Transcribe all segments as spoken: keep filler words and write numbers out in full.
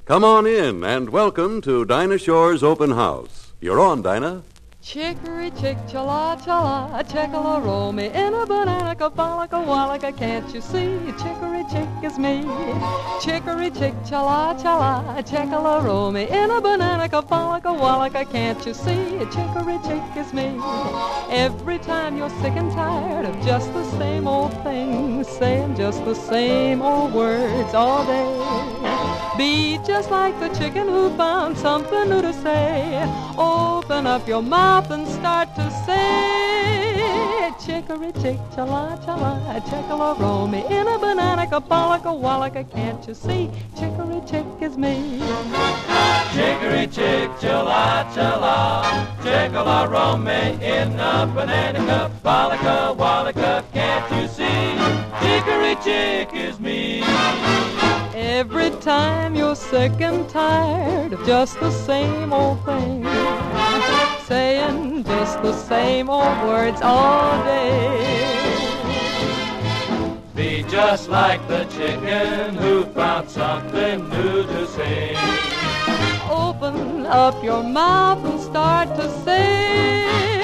Come on in and welcome to Dinah Shore's Open House. You're on, Dinah. Chicory chick chala chala, checkala roll me in a banana balaka wallaka, can't you see? Chicory chick is me. Chicory chick chala chala, checkala roll me in a banana balaka wallaka, can't you see? Chicory chick is me. Every time you're sick and tired of just the same old things, saying just the same old words all day, be just like the chicken who found something new to say. Open up your mouth and start to say, chicory chick chala chala, checkala roll me in a banana balaka wallaka, can't you see? Chicory chick is me. Chicory chick chala chala, checkala roll me in a banana balaka wallaka, can't you see? Chicory chick is me. Every time you're sick and tired of just the same old thing, saying just the same old words all day, be just like the chicken who found something new to say. Open up your mouth and start to say,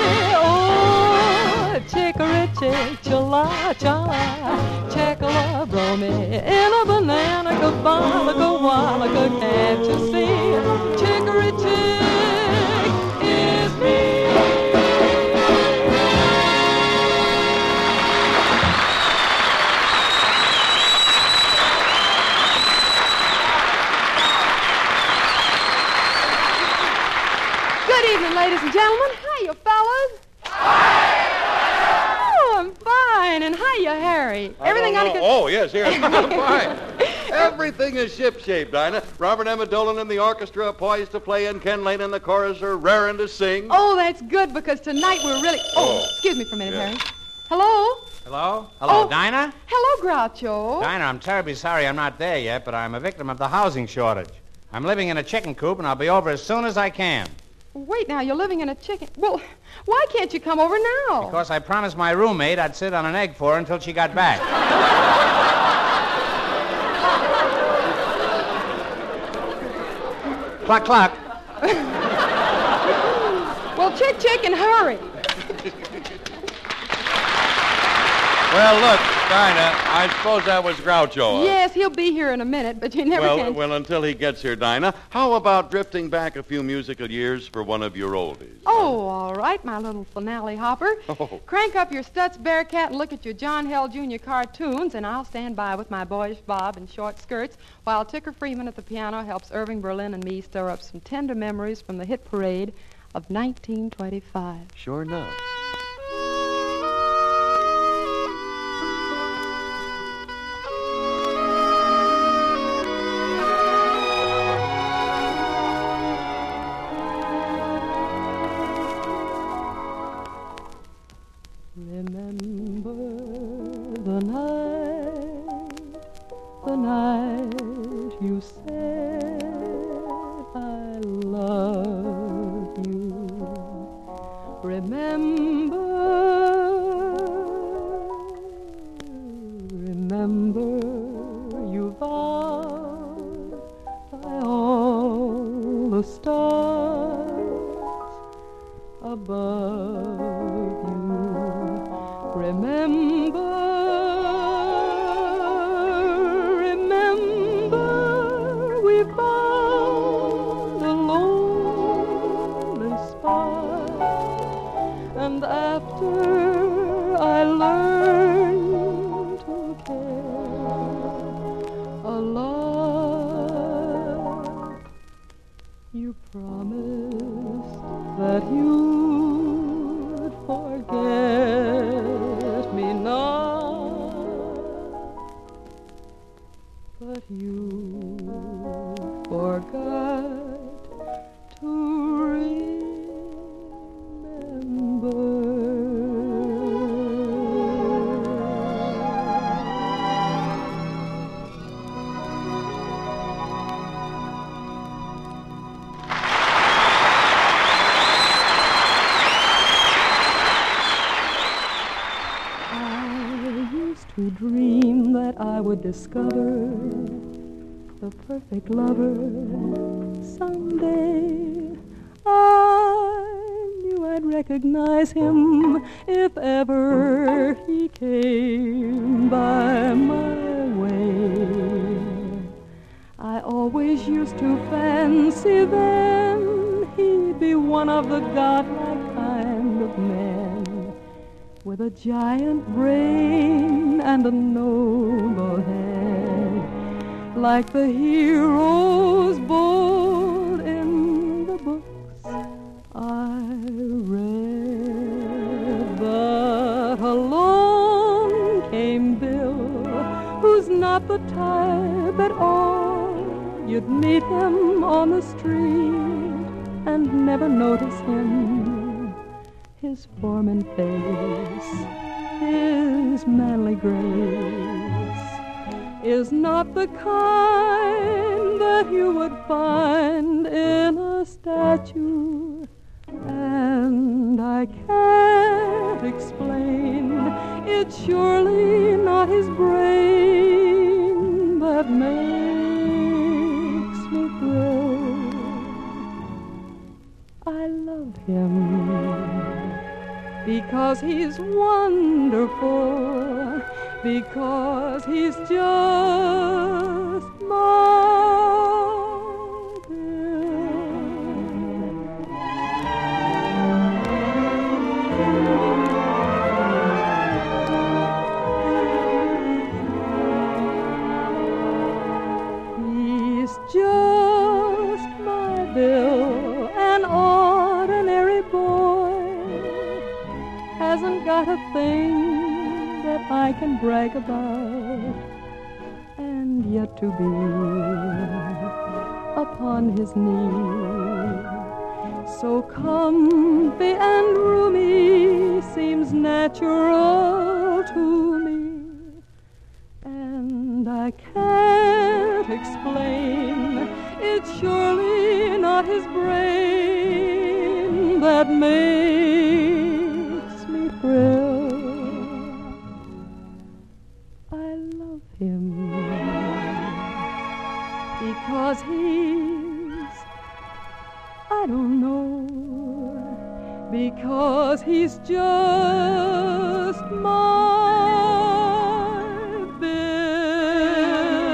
oh, chicory chick chala chala, checkala roll me in a banana balaka wallaka, can't you see? Chicory chick is me. Good evening, ladies and gentlemen. Hiya, fellas. Oh, I'm fine. And hiya, Harry. Everything I on a good... Oh, yes, here. Fine. Everything is shipshape, Dinah. Robert Emma Dolan and the orchestra are poised to play, and Ken Lane and the chorus are raring to sing. Oh, that's good, because tonight we're really... Oh, Oh. excuse me for a minute, Yeah. Harry. Hello? Hello? Hello, Oh. Dinah? Hello, Groucho. Dinah, I'm terribly sorry I'm not there yet, but I'm a victim of the housing shortage. I'm living in a chicken coop, and I'll be over as soon as I can. Wait now, you're living in a chicken... Well, why can't you come over now? Because I promised my roommate I'd sit on an egg for her until she got back. Cluck, cluck. Well, chick, chick, and hurry. Well, look, Dinah, I suppose that was Groucho. huh? Yes, he'll be here in a minute, but you never Well, can... well, until he gets here, Dinah, how about drifting back a few musical years for one of your oldies? Oh, all right, my little finale hopper. Oh. Crank up your Stutz Bearcat and look at your John Hell Junior cartoons, and I'll stand by with my boyish bob and short skirts while Ticker Freeman at the piano helps Irving Berlin and me stir up some tender memories from the hit parade of nineteen twenty-five. Sure enough. Remember the night, the night you said I love you. Remember, remember you vowed by all the stars above you. Remember, remember, we found a lonely spot, and after I learned to care a lot, you promised that you'd forget me not, but you forgot to to dream that I would discover a perfect lover. Someday I knew I'd recognize him if ever he came by my way. I always used to fancy then he'd be one of the godlike kind of men, with a giant brain and a noble head, like the heroes bold in the books I read. But along came Bill, who's not the type at all. You'd meet him on the street and never notice him. His form and face, his manly grace, is not the kind that you would find in a statue. And I can't explain, it's surely not his brain that makes me thrill. I love him because he's wonderful, because he's just my Bill. He's just my Bill, an ordinary boy, hasn't got a thing that I can brag about, and yet to be upon his knee, so comfy and roomy, seems natural to me. And I can't explain, it's surely not his brain that makes me thrill. I love him because he's, I don't know, because he's just my Bill.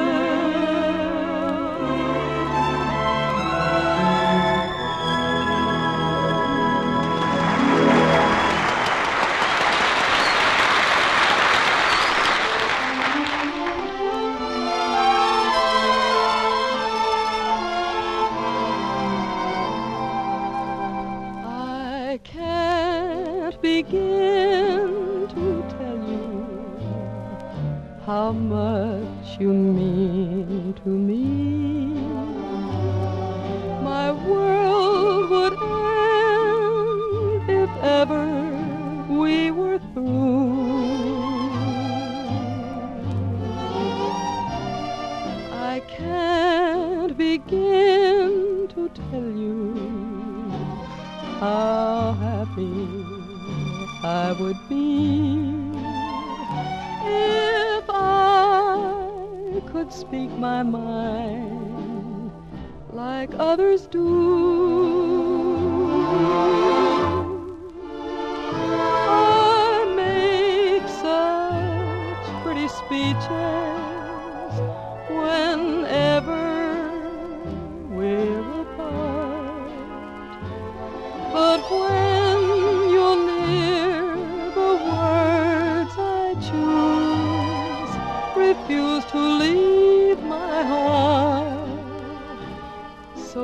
I can't begin to tell you how much you mean to me. My world would end if ever we were through. I can't begin to tell you how happy I would be if I could speak my mind like others do. I make such pretty speeches whenever we're apart, but when you're near, the words I choose refuse to leave my heart. So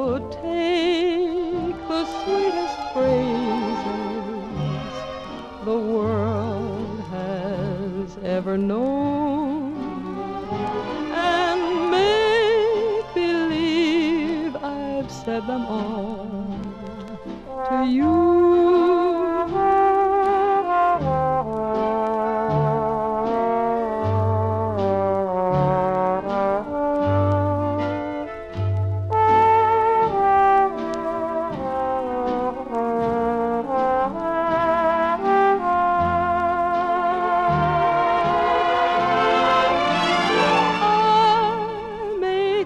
take the sweetest phrases the world has ever known and make believe I've said them all to you. I make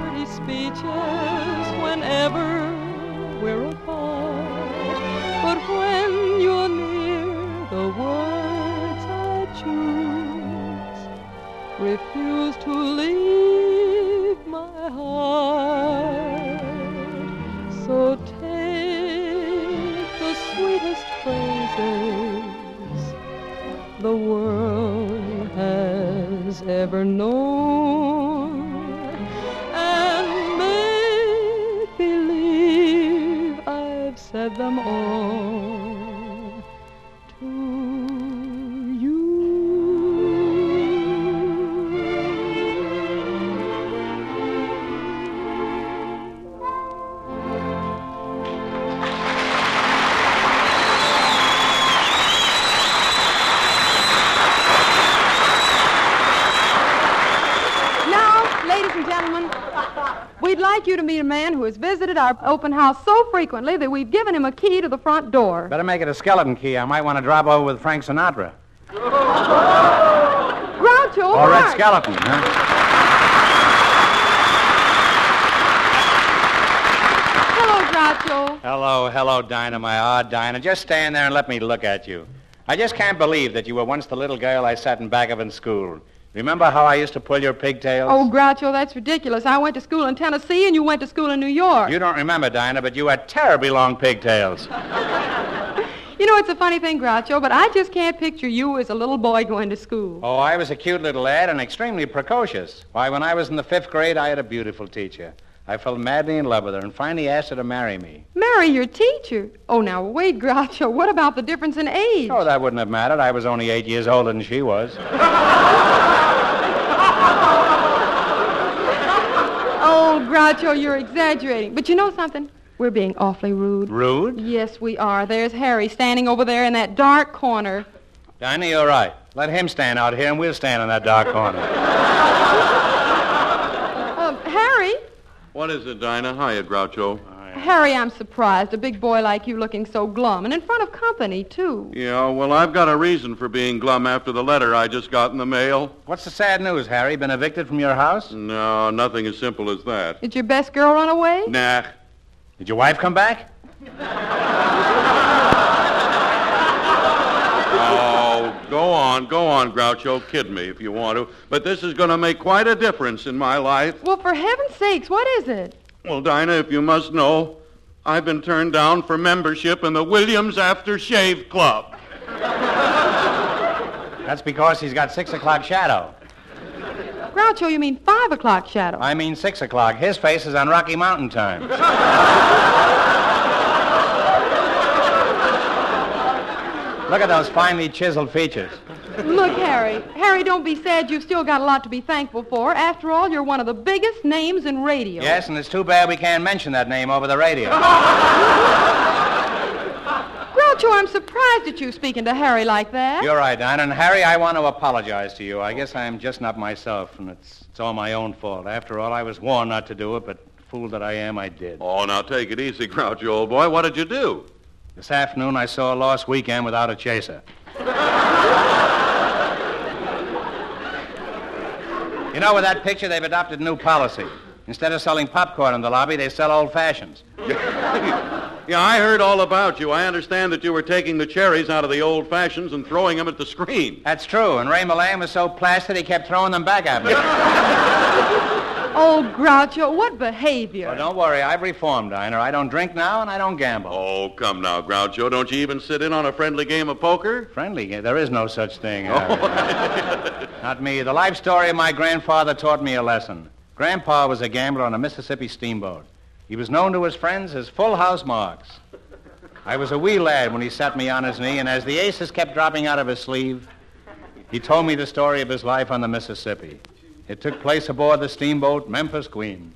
pretty speeches whenever we're apart. But when you're near, the words I choose refuse to leave my heart. So take the sweetest phrases the world has ever known and make believe I've said them all to you. We'd like you to meet a man who has visited our open house so frequently that we've given him a key to the front door. Better make it a skeleton key. I might want to drop over with Frank Sinatra. Groucho Or Red Marx. Skeleton, huh? Hello, Groucho. Hello, hello, Dinah, my odd Dinah. Just stand there and let me look at you. I just can't believe that you were once the little girl I sat in back of in school. Remember how I used to pull your pigtails? Oh, Groucho, that's ridiculous. I went to school in Tennessee and you went to school in New York. You don't remember, Dinah, but you had terribly long pigtails. You know, it's a funny thing, Groucho, but I just can't picture you as a little boy going to school. Oh, I was a cute little lad and extremely precocious. Why, when I was in the fifth grade, I had a beautiful teacher. I fell madly in love with her and finally asked her to marry me. Marry your teacher? Oh, now, wait, Groucho, what about the difference in age? Oh, that wouldn't have mattered. I was only eight years older than she was. Oh, Groucho, you're exaggerating. But you know something? We're being awfully rude. Rude? Yes, we are. There's Harry standing over there in that dark corner. Dinah, you're right. Let him stand out here and we'll stand in that dark corner. Uh, Harry? What is it, Dinah? Hiya, Groucho. Harry, I'm surprised. A big boy like you looking so glum. And in front of company, too. Yeah, well, I've got a reason for being glum after the letter I just got in the mail. What's the sad news, Harry? Been evicted from your house? No, nothing as simple as that. Did your best girl run away? Nah. Did your wife come back? Oh, go on, go on, Groucho. Kid me if you want to. But this is going to make quite a difference in my life. Well, for heaven's sakes, what is it? Well, Dinah, if you must know, I've been turned down for membership in the Williams After Shave Club. That's because he's got six o'clock shadow. Groucho, you mean five o'clock shadow? I mean six o'clock. His face is on Rocky Mountain time. Look at those finely chiseled features. Look, Harry. Harry, don't be sad. You've still got a lot to be thankful for. After all, you're one of the biggest names in radio. Yes, and it's too bad we can't mention that name over the radio. Groucho, I'm surprised at you speaking to Harry like that. You're right, Dinah. And Harry, I want to apologize to you. I guess I'm just not myself, and it's, it's all my own fault. After all, I was warned not to do it, but fool that I am, I did. Oh, now take it easy, Groucho, old boy. What did you do? This afternoon, I saw a Lost Weekend without a chaser. You know, with that picture, they've adopted a new policy. Instead of selling popcorn in the lobby, they sell old fashions. Yeah, I heard all about you. I understand that you were taking the cherries out of the old fashions and throwing them at the screen. That's true, and Ray Milan was so plastered he kept throwing them back at me. Oh, Groucho, what behavior. Oh, don't worry, I've reformed, Dinah. I don't drink now, and I don't gamble. Oh, come now, Groucho. Don't you even sit in on a friendly game of poker? Friendly? There is no such thing. Uh, not me. The life story of my grandfather taught me a lesson. Grandpa was a gambler on a Mississippi steamboat. He was known to his friends as Full House Marks. I was a wee lad when he sat me on his knee, and as the aces kept dropping out of his sleeve, he told me the story of his life on the Mississippi. It took place aboard the steamboat Memphis Queen.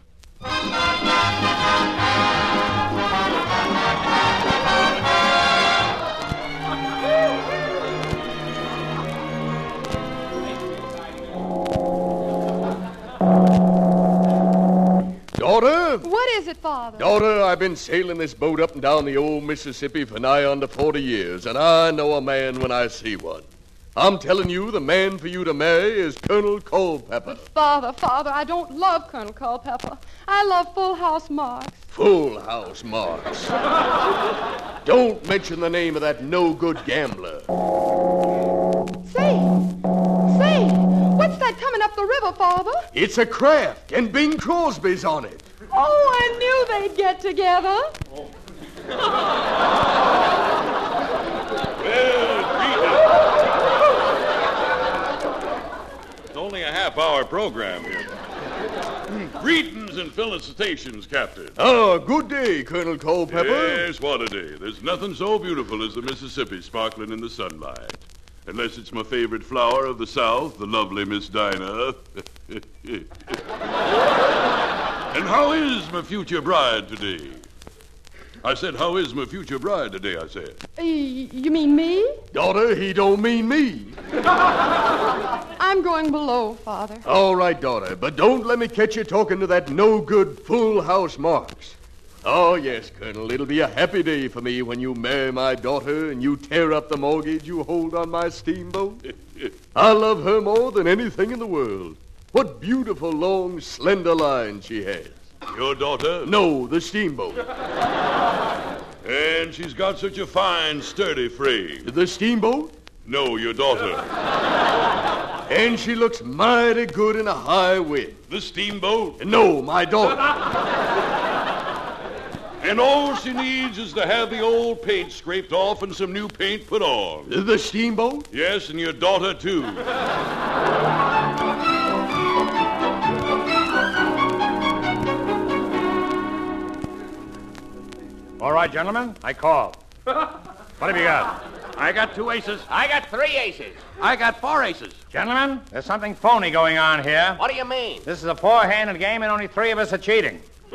Daughter? What is it, Father? Daughter, I've been sailing this boat up and down the old Mississippi for nigh under forty years, and I know a man when I see one. I'm telling you, the man for you to marry is Colonel Culpepper. Father, Father, I don't love Colonel Culpepper. I love Full House Marks. Full House Marks. Don't mention the name of that no-good gambler. Say, say, what's that coming up the river, Father? It's a craft, and Bing Crosby's on it. Oh, I knew they'd get together. It's only a half-hour program here. Greetings and felicitations, Captain. Oh, good day, Colonel Culpepper. Yes, what a day. There's nothing so beautiful as the Mississippi sparkling in the sunlight. Unless it's my favorite flower of the South, the lovely Miss Dinah. And how is my future bride today? I said, how is my future bride today, I said. Uh, you mean me? Daughter, he don't mean me. I'm going below, Father. All right, daughter, but don't let me catch you talking to that no-good Full House Marks. Oh, yes, Colonel, it'll be a happy day for me when you marry my daughter and you tear up the mortgage you hold on my steamboat. I love her more than anything in the world. What beautiful, long, slender lines she has. Your daughter? No, the steamboat. And she's got such a fine, sturdy frame. The steamboat? No, your daughter. And she looks mighty good in a high wind. The steamboat? No, my daughter. And all she needs is to have the old paint scraped off and some new paint put on. The steamboat? Yes, and your daughter, too. All right, gentlemen, I call. What have you got? I got two aces. I got three aces. I got four aces. Gentlemen, there's something phony going on here. What do you mean? This is a four-handed game, and only three of us are cheating. We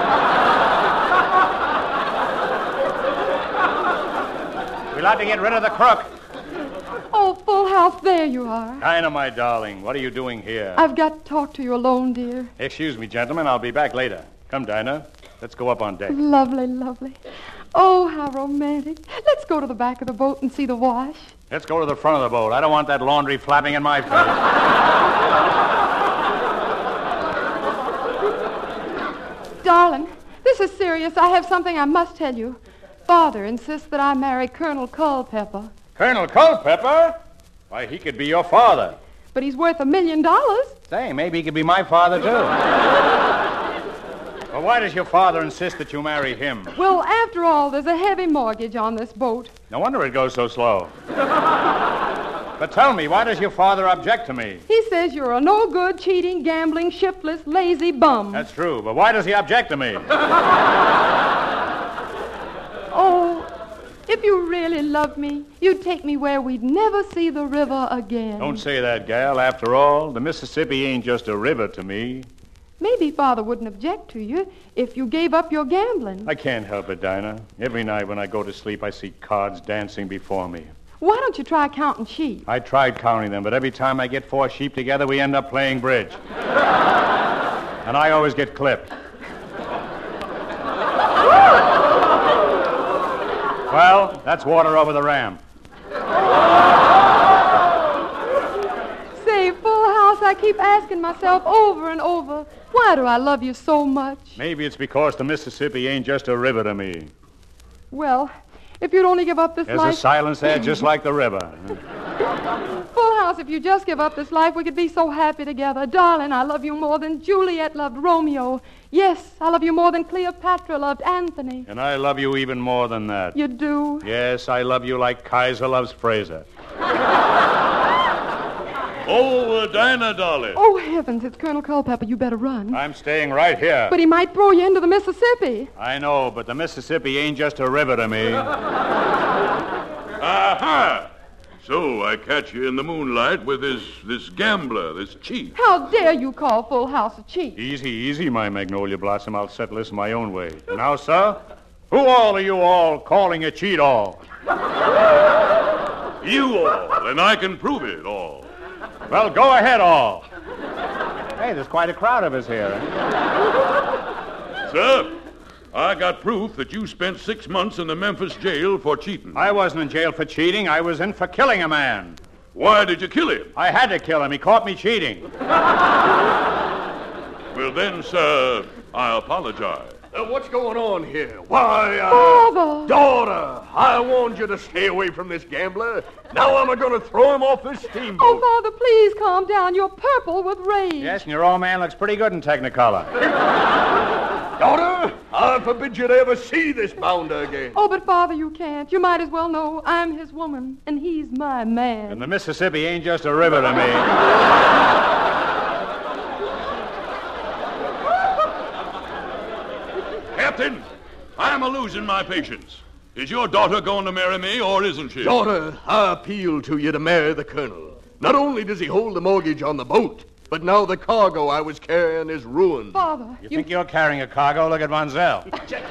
like to get rid of the crook. Oh, Full House, there you are. Dinah, my darling, what are you doing here? I've got to talk to you alone, dear. Excuse me, gentlemen, I'll be back later. Come, Dinah. Let's go up on deck. Lovely, lovely. Oh, how romantic. Let's go to the back of the boat and see the wash. Let's go to the front of the boat. I don't want that laundry flapping in my face. Darling, this is serious. I have something I must tell you. Father insists that I marry Colonel Culpepper. Colonel Culpepper? Why, he could be your father. But he's worth a million dollars. Say, maybe he could be my father, too. Well, why does your father insist that you marry him? Well, after all, there's a heavy mortgage on this boat. No wonder it goes so slow. But tell me, why does your father object to me? He says you're a no-good, cheating, gambling, shiftless, lazy bum. That's true, but why does he object to me? Oh, if you really loved me, you'd take me where we'd never see the river again. Don't say that, gal. After all, the Mississippi ain't just a river to me. Maybe Father wouldn't object to you if you gave up your gambling. I can't help it, Dinah. Every night when I go to sleep, I see cards dancing before me. Why don't you try counting sheep? I tried counting them, but every time I get four sheep together, we end up playing bridge. And I always get clipped. Well, that's water over the ram. Say, Full House, I keep asking myself over and over, why do I love you so much? Maybe it's because the Mississippi ain't just a river to me. Well, if you'd only give up this There's life... a silence there just like the river. Full House, if you just give up this life, we could be so happy together. Darling, I love you more than Juliet loved Romeo. Yes, I love you more than Cleopatra loved Anthony. And I love you even more than that. You do? Yes, I love you like Kaiser loves Fraser. Oh, uh, Dinah, darling. Oh, heavens, it's Colonel Culpepper. You better run. I'm staying right here. But he might throw you into the Mississippi. I know, but the Mississippi ain't just a river to me. Aha! So I catch you in the moonlight with this this gambler, this cheat. How dare you call Full House a cheat? Easy, easy, my magnolia blossom. I'll settle this my own way. Now, sir, who all are you all calling a cheat all? You all, and I can prove it all. Well, go ahead, all. Hey, there's quite a crowd of us here. Sir, I got proof that you spent six months in the Memphis jail for cheating. I wasn't in jail for cheating. I was in for killing a man. Why did you kill him? I had to kill him. He caught me cheating. Well, then, sir, I apologize. Uh, what's going on here? Why, uh... Father! Daughter, I warned you to stay away from this gambler. Now I'm going to throw him off this steamboat. Oh, Father, please calm down. You're purple with rage. Yes, and your old man looks pretty good in Technicolor. Daughter, I forbid you to ever see this bounder again. Oh, but Father, you can't. You might as well know I'm his woman, and he's my man. And the Mississippi ain't just a river to me. Captain, I'm a-losing my patience. Is your daughter going to marry me, or isn't she? Daughter, I appeal to you to marry the colonel. Not only does he hold the mortgage on the boat, but now the cargo I was carrying is ruined. Father, You think you're carrying a cargo? Look at Monzel.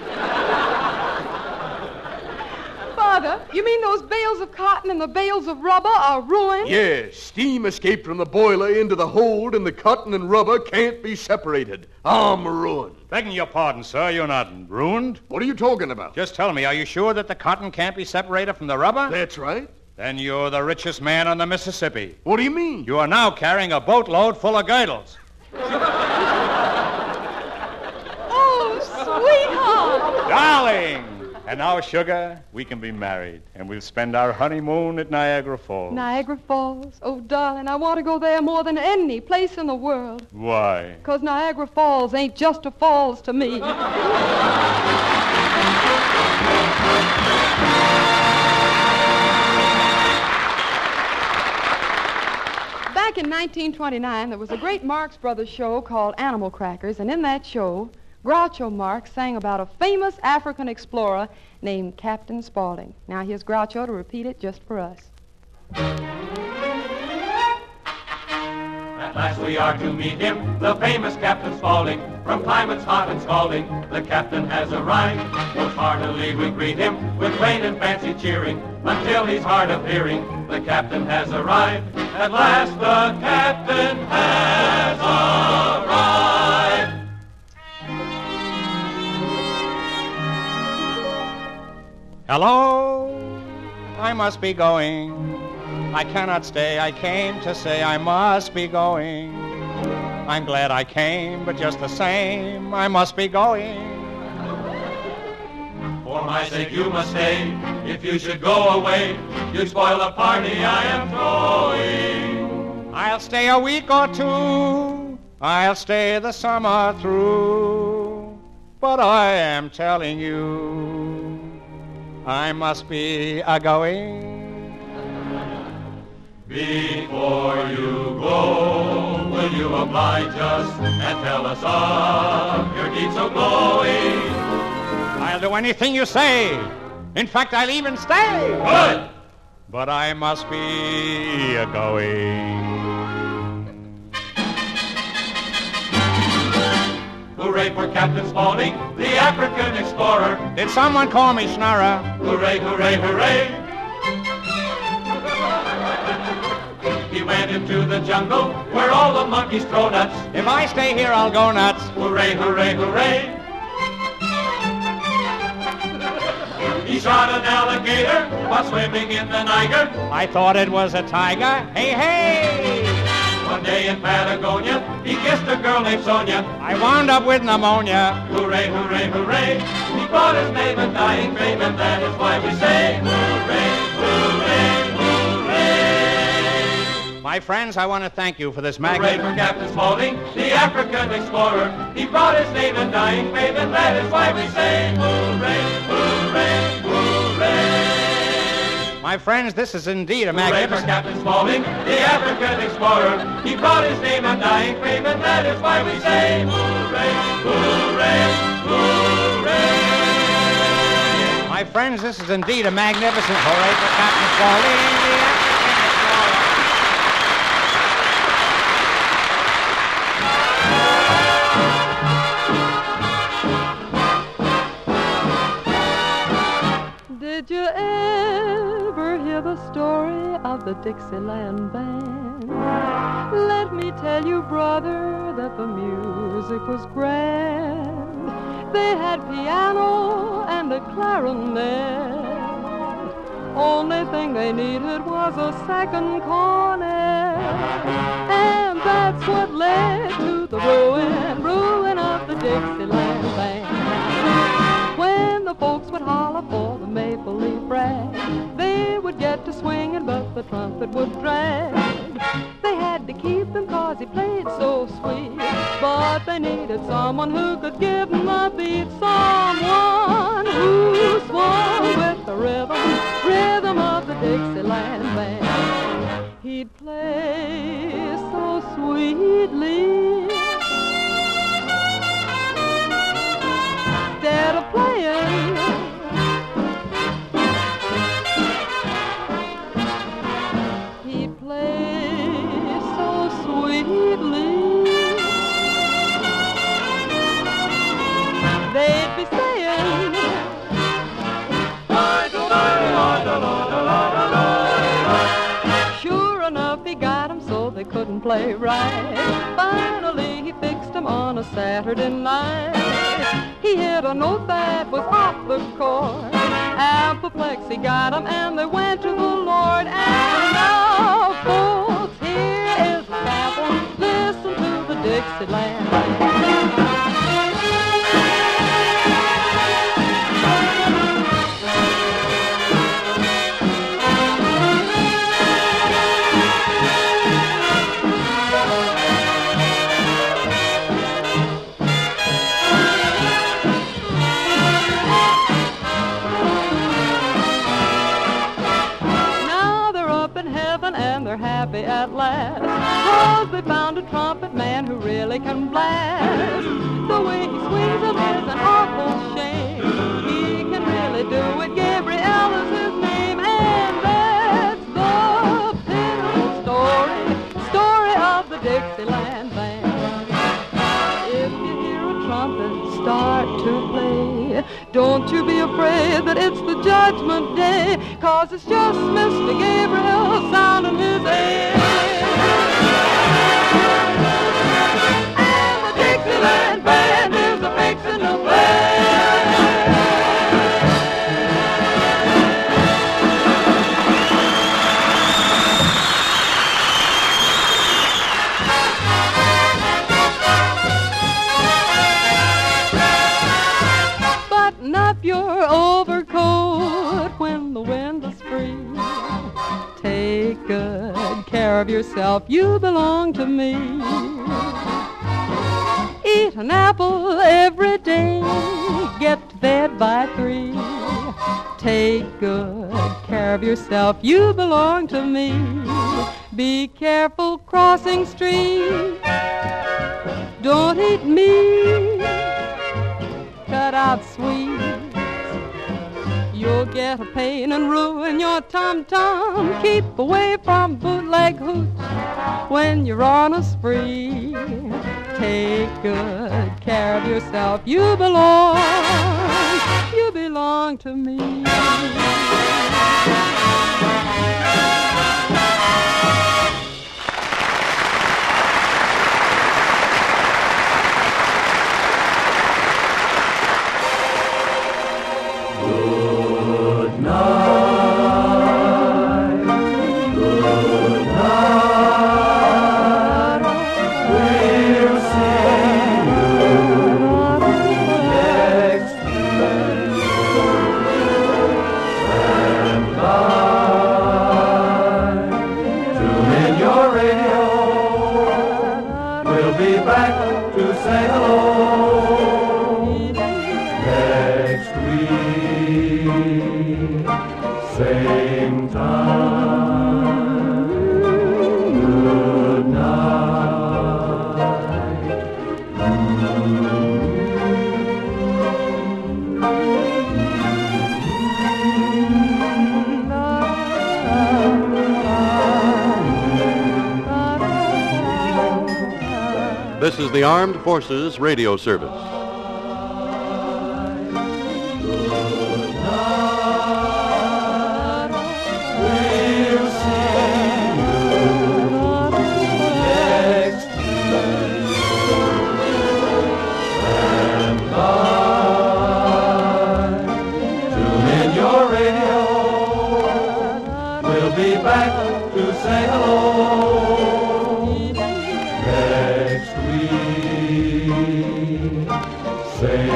Father, you mean those bales of cotton and the bales of rubber are ruined? Yes, steam escaped from the boiler into the hold, and the cotton and rubber can't be separated. I'm ruined. Begging your pardon, sir, you're not ruined. What are you talking about? Just tell me, are you sure that the cotton can't be separated from the rubber? That's right. Then you're the richest man on the Mississippi. What do you mean? You are now carrying a boatload full of girdles. Oh, sweetheart! Darling! And now, sugar, we can be married, and we'll spend our honeymoon at Niagara Falls. Niagara Falls. Oh, darling, I want to go there more than any place in the world. Why? Because Niagara Falls ain't just a falls to me. Back in nineteen twenty-nine, there was a great Marx Brothers show called Animal Crackers, and in that show, Groucho Marx sang about a famous African explorer named Captain Spaulding. Now here's Groucho to repeat it just for us. At last we are to meet him, the famous Captain Spaulding. From climates hot and scalding, the captain has arrived. Most heartily we greet him, with rain and fancy cheering, until he's hard of hearing, the captain has arrived. At last the captain has arrived. Hello? I must be going. I cannot stay. I came to say I must be going. I'm glad I came, but just the same, I must be going. For my sake you must stay. If you should go away, you'd spoil the party I am throwing. I'll stay a week or two. I'll stay the summer through. But I am telling you, I must be a-going. Before you go, will you oblige us and tell us of your deeds so glowing? I'll do anything you say. In fact, I'll even stay. Good! But I must be a-going. Hooray for Captain Spaulding, the African explorer. Did someone call me Schnorrer? Hooray, hooray, hooray. He went into the jungle where all the monkeys throw nuts. If I stay here, I'll go nuts. Hooray, hooray, hooray. He shot an alligator while swimming in the Niger. I thought it was a tiger. Hey, hey! One day in Patagonia, he kissed a girl named Sonia. I wound up with pneumonia. Hooray, hooray, hooray. He brought his name and dying fame, and that is why we say hooray, hooray, hooray. My friends, I want to thank you for this Hooray magnificent... for Captain Spaulding, the African explorer. He brought his name and dying fame, and that is why we say hooray, hooray, hooray. My friends, this is indeed a Hooray for magnificent... Captain Spaulding, the African explorer. He brought his name and dying fame, and that is why we say hooray, hooray, hooray. My friends, this is indeed a magnificent hooray for Captain Spaulding, the African explorer. Did you ever hear the story of the Dixieland Band? Let me tell you, brother, that the music was grand. They had piano and a clarinet. Only thing they needed was a second corner. And that's what led to the ruin, ruin of the Dixieland band. When the folks would holler for the Maple Leaf Rag, they would get to swinging, but the trumpet would drag. They had to keep him 'cause he played so sweet, but they needed someone who could give them a beat, someone who swung with the rhythm, rhythm of the Dixieland band. He'd play so sweetly. Instead of playing, he'd play so sweetly. They'd be saying, sure enough, he got them so they couldn't play right. Finally, he fixed them on a Saturday night. He hit a note that was off the chord. Apoplexy got him, and they went to the Lord. And now, folks, here is the sample. Listen to the Dixieland band. And they're happy at last, 'cause they found a trumpet man who really can blast. The way he swings them is an awful shame. He can really do it. Gabriel is his name, and that's the pitiful story, story of the Dixieland band. If you hear a trumpet start to play, don't you be afraid that it's the judgment day, 'cause it's just Mister Gabriel sounding his A. And the Dixieland band is a fixin' to play. Button up your overcoat when the wind is free. Take good care of yourself, you belong to me. Eat an apple every day, get to bed by three. Take good care of yourself, you belong to me. Be careful crossing streets, don't eat meat, cut out sweets. You'll get a pain and ruin your tum-tum. Keep away from bootleg hooch when you're on a spree. Take good care of yourself. You belong, you belong to me. This is the Armed Forces Radio Service.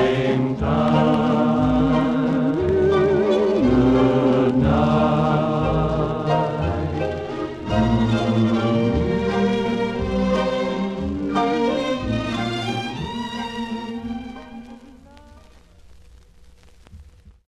same time. Good night.